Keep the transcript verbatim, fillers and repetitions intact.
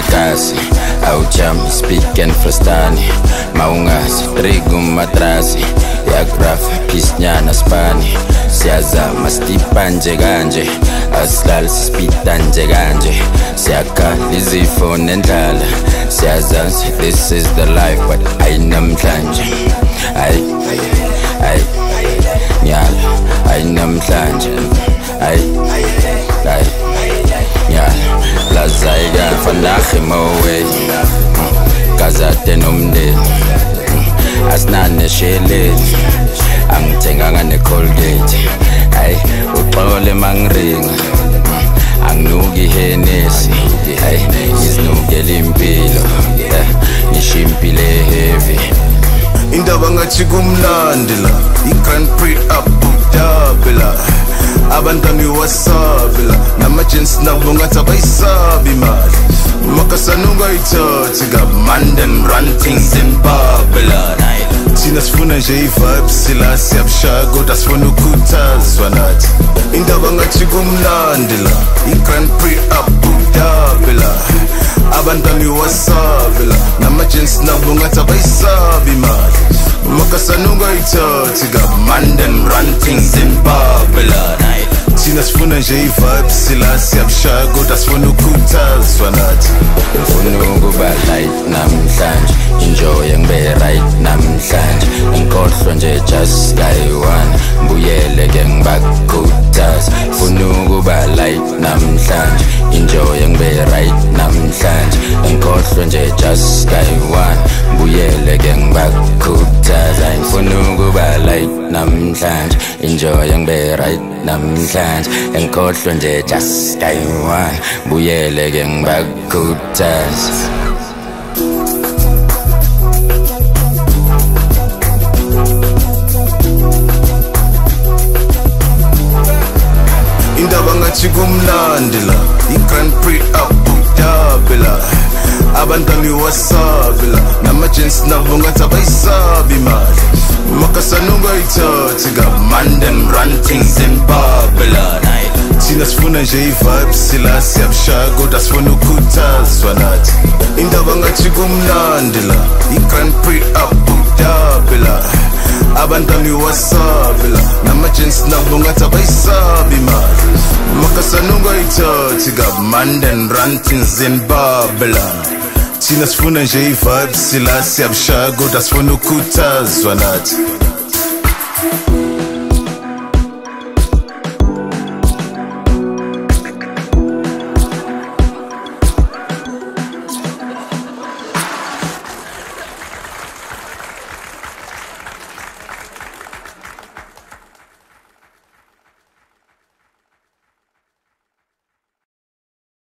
lekasi awujam speak and frustani maungazi trigum matrasi ya graph pisnyana spani siyazama stipa nje kanje asilali sispita nje kanje siyakhala izifo nendlala siyazazi this is the life but ayinamhlanje ay ay nyala ayinamhlanje ay ay nyala lazaiga fanakhe mowe kazate nomndeni asinane sheleli angithenganga ne Colgate ay uxole mangiringa anginuki Hennessy ay izinukela impilo nishimpile heavy indaba ngathi kumnandi la i-Grand Prix Abu Dhabi la abantwana iwasabi la nama-jeans nabo ngathi abayisabi imali makasanunga ithathi ka-mandem run things in Babylon thina sifuna nje i-vibes sila siyabshaya kodwa sifuna ukukhuthazwa nathi indaba ngathi kumnandi la i-Grand Prix Abu Dhabi la abantwana iwasabi la nama-jeans nabo ngathi abayisabi imali makasanunga ithathi ka-mandem run things in Babylon thina sifuna nje i-vibes sila siyabshaya kodwa sifuna ukukhuthazwa nathi ngifuna ukuba light namhlanje enjoy ngibe right namhlanje ngikhohlwa nje just kayi-one ngibuyele ke ngibakhuthaza ngifuna ukuba light namhlanje enjoy ngibe right namhlanje ngikhohlwa nje just kayi-one ngibuyele ke ngibakhuthaza ngifuna ukuba light namhlanje enjoy ngibe right namhlanje ngikhohlwa nje just kayi-one ngibuyele ke ngibakhuthaza indaba ngathi kumnandi la i-Grand Prix Abu Dhabi la abantwana iwasabi la nama-jeans nabo ngathi abayisabi imali makasanunga ithathi ka-mandem run things in Babylon thina sifuna nje i-vibes sila siyabshaya kodwa sifuna ukukhuthazwa nathi indaba ngathi kumnandi la i-Grand Prix Abu Dhabi la abantwana iwasabi la nama-jeans nabo ngathi abayisabi imali makasanunga ithathi ka-mandem run things in Babylon thina sifuna nje i-vibes sila siyabshaya kodwa sifuna ukukhuthazwa nathi